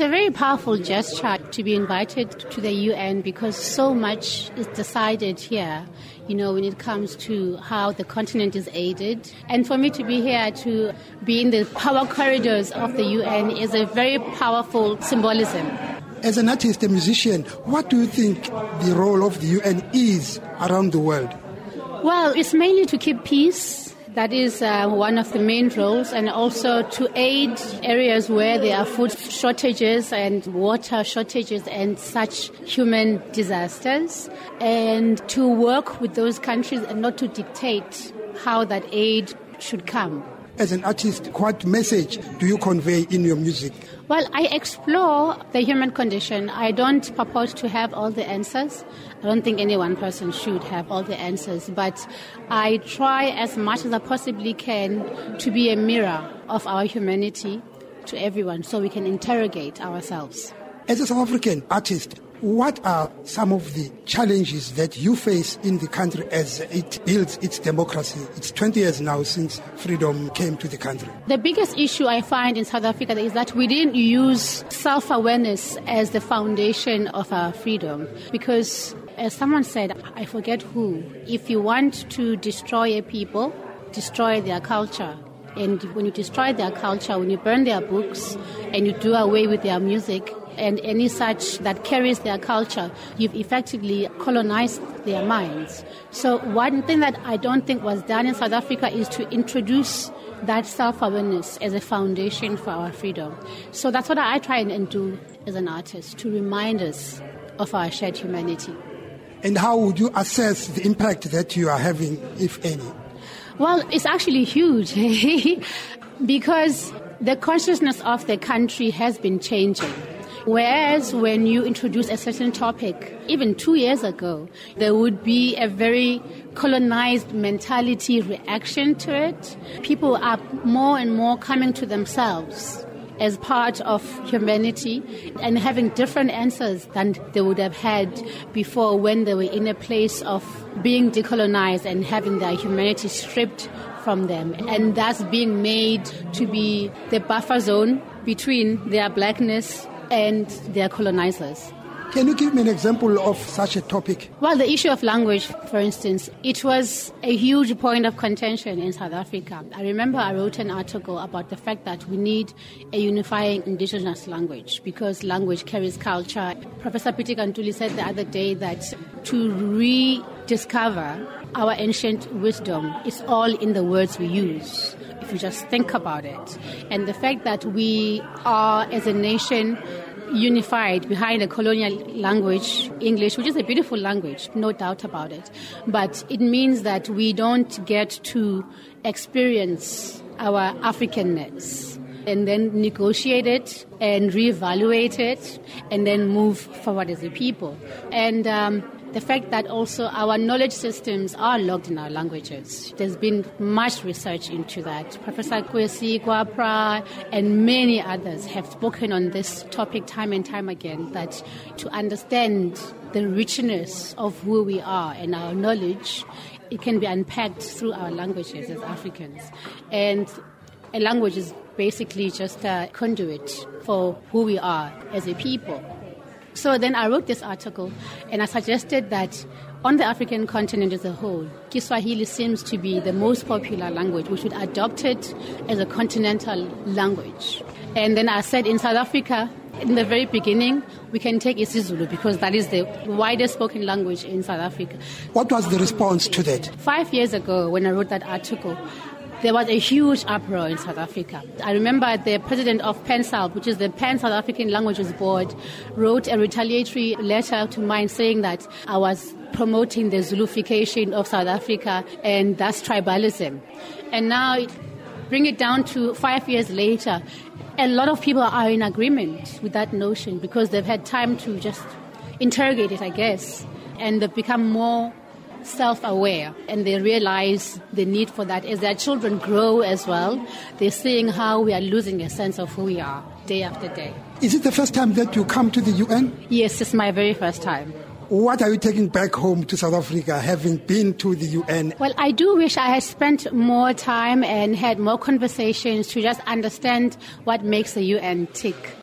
a very powerful gesture to be invited to the UN because so much is decided here, when it comes to how the continent is aided. And for me to be here, to be in the power corridors of the UN is a very powerful symbolism. As an artist, a musician, what do you think the role of the UN is around the world? Well, it's mainly to keep peace. That is one of the main roles, and also to aid areas where there are food shortages and water shortages and such human disasters, and to work with those countries and not to dictate how that aid should come. As an artist, what message do you convey in your music? Well, I explore the human condition. I don't purport to have all the answers. I don't think any one person should have all the answers, but I try as much as I possibly can to be a mirror of our humanity to everyone so we can interrogate ourselves. As a South African artist, what are some of the challenges that you face in the country as it builds its democracy? It's 20 years now since freedom came to the country. The biggest issue I find in South Africa is that we didn't use self-awareness as the foundation of our freedom. Because, as someone said, I forget who, if you want to destroy a people, destroy their culture. And when you destroy their culture, when you burn their books and you do away with their music, and any such that carries their culture, you've effectively colonized their minds. So one thing that I don't think was done in South Africa is to introduce that self-awareness as a foundation for our freedom. So that's what I try and do as an artist, to remind us of our shared humanity. And how would you assess the impact that you are having, if any? Well, it's actually huge because the consciousness of the country has been changing. Whereas when you introduce a certain topic, even 2 years ago, there would be a very colonized mentality reaction to it. People are more and more coming to themselves as part of humanity and having different answers than they would have had before when they were in a place of being decolonized and having their humanity stripped from them, and thus being made to be the buffer zone between their blackness and their colonizers. Can you give me an example of such a topic? Well, the issue of language, for instance, it was a huge point of contention in South Africa. I remember I wrote an article about the fact that we need a unifying indigenous language because language carries culture. Professor Piti Kantuli said the other day that to rediscover our ancient wisdom is all in the words we use, if you just think about it. And the fact that we are, as a nation, unified behind a colonial language, English, which is a beautiful language, no doubt about it. But it means that we don't get to experience our Africanness and then negotiate it and reevaluate it and then move forward as a people. And the fact that also our knowledge systems are locked in our languages. There's been much research into that. Professor Kwesi, Kwapra, and many others have spoken on this topic time and time again, that to understand the richness of who we are and our knowledge, it can be unpacked through our languages as Africans. And a language is basically just a conduit for who we are as a people. So then I wrote this article and I suggested that on the African continent as a whole, Kiswahili seems to be the most popular language. We should adopt it as a continental language. And then I said in South Africa, in the very beginning, we can take isiZulu because that is the widest spoken language in South Africa. What was the response to that? 5 years ago, when I wrote that article, there was a huge uproar in South Africa. I remember the president of PanSALB, which is the Pan-South African Languages Board, wrote a retaliatory letter to mine saying that I was promoting the Zulufication of South Africa and thus tribalism. And now, bring it down to 5 years later, a lot of people are in agreement with that notion because they've had time to just interrogate it, I guess, and they've become more self-aware, and they realize the need for that as their children grow as well. They're seeing how we are losing a sense of who we are day after day. Is it the first time that you come to the UN? Yes, it's my very first time. What are you taking back home to South Africa, having been to the UN? Well, I do wish I had spent more time and had more conversations to just understand what makes the UN tick.